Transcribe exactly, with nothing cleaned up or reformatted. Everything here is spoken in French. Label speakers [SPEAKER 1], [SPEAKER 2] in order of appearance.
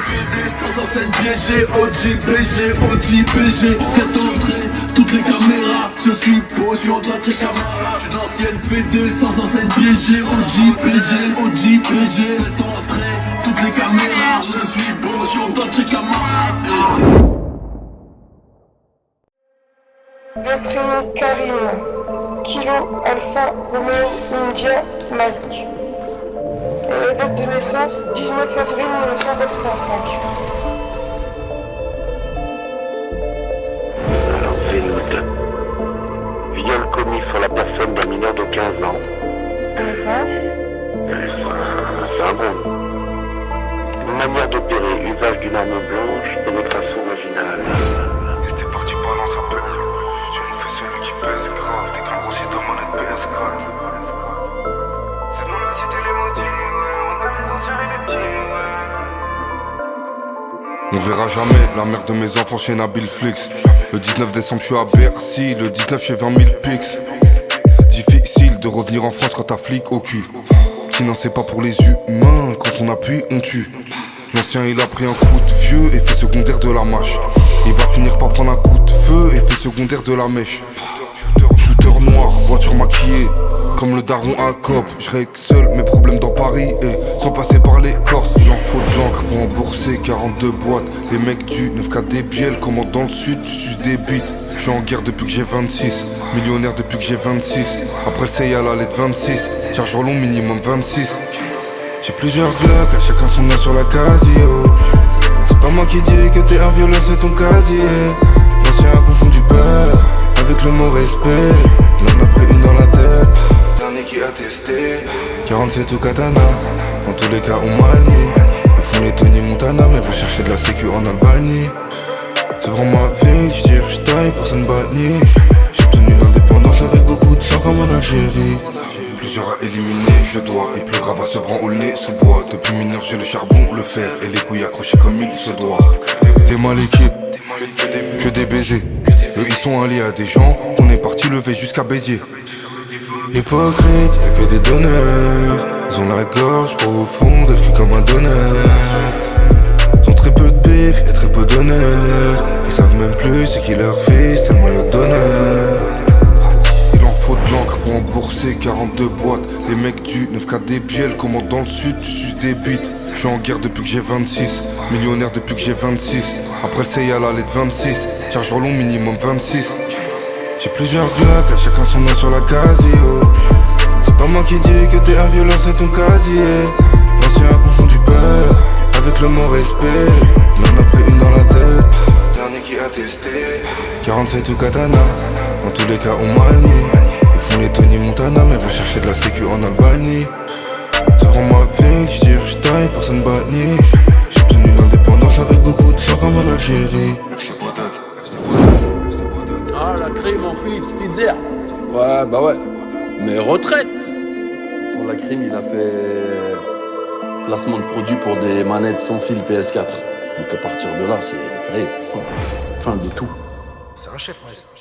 [SPEAKER 1] fusées sans enseigne piégée. O G B G, O G B G. Cette entrée, toutes les caméras. Je suis beau, je suis en train de checker Camara. Je suis l'ancienne P D sans enseigne piégée. O G B G, O G B G. Cette entrée, toutes les caméras. Je suis beau, je suis en train de checker Camara.
[SPEAKER 2] Le prénom Karim, Kilo Alpha Romeo India Mike. Et la date de naissance, dix-neuf avril mille neuf cent quatre-vingt-cinq.
[SPEAKER 3] Alors Zénoud, viol commis sur la personne d'un mineur de quinze ans.
[SPEAKER 2] Mhm.
[SPEAKER 3] C'est un bon. Manière d'opérer, usage d'une arme blanche, pénétration vaginale.
[SPEAKER 4] C'était parti pendant sa peine. Tu nous fais celui qui pèse grave. T'es qu'un grossier de manette P S quatre. C'est nous la cité les maudits, ouais. On a les anciens et les petits, ouais. On verra jamais la mère de mes enfants chez Nabil Flix. Le dix-neuf décembre je suis à Bercy. Le dix-neuf j'ai vingt mille pics. Difficile de revenir en France quand t'as flic au cul. Petit non c'est pas pour les humains. Quand on appuie on tue. L'ancien il a pris un coup de vieux. Effet secondaire de la mâche. Il va finir par prendre un coup de feu. Effet secondaire de la mèche. Shooter noir, voiture maquillée. Comme le daron à Cop. Je règle seul mes problèmes dans Paris. Et sans passer par les Corses. Il en faut de l'encre pour rembourser quarante-deux boîtes. Les mecs du neuf K des bielles. Comment dans le sud tu suces des bites. Je suis en guerre depuis que j'ai vingt-six. Millionnaire depuis que j'ai vingt-six. Après le C I A la lettre vingt-six. Charge long minimum vingt-six. J'ai plusieurs glocks, à chacun son nom sur la casio. C'est pas moi qui dis que t'es un violeur, c'est ton casier. L'ancien a confondu peur avec le mot respect. L'en a pris une dans la tête, dernier qui a testé. Quarante-sept ou katana, dans tous les cas on manie. Ils font les Tony Montana, mais vous cherchez de la sécu en Albanie. C'est vraiment ma ville, j'tire, j'taille, personne banni. J'ai obtenu l'indépendance avec beaucoup de sang comme en Algérie. Plusieurs à éliminer, je dois. Et plus grave à Sevran où le nez sous bois. Depuis mineur j'ai le charbon, le fer et les couilles accrochées comme il se doit. T'es mal équipe, que des baisers. Eux ils sont alliés à des gens, on est parti lever jusqu'à Béziers. Hypocrite, y'a que des donneurs. Ils ont la gorge profonde, elle crie comme un donneur. Ils ont très peu de bif et très peu d'honneur. Ils savent même plus c'est qui leur fils, tellement y'a d'honneur. Faut de l'encre pour rembourser quarante-deux boîtes. Les mecs du neuf K des bielles. Comment dans le sud tu suces des bites. Je suis en guerre depuis que j'ai vingt-six. Millionnaire depuis que j'ai vingt-six. Après le C I A la lettre vingt-six. Charge long minimum vingt-six. J'ai plusieurs glocks, à chacun son nom sur la casio. C'est pas moi qui dis que t'es un violeur, c'est ton casier. L'ancien a confondu peur avec le mot respect. L'en a pris une dans la tête, dernier qui a testé. Quarante-sept ou katana, dans tous les cas on manie. Ils font les Tony Montana, mais vous cherchez de la sécu en Albanie. C'est vraiment ma ville, j'tire, j'taille, personne banni. J'ai obtenu l'indépendance avec beaucoup de sang comme en Algérie.
[SPEAKER 1] Ah, la crime en fuite, Fitzer. Ouais, bah ouais. Mais retraite. Sur la crime, il a fait placement de produits pour des manettes sans fil P S quatre. Donc à partir de là, c'est ça y est, fin, fin de tout.
[SPEAKER 4] C'est un chef, ouais.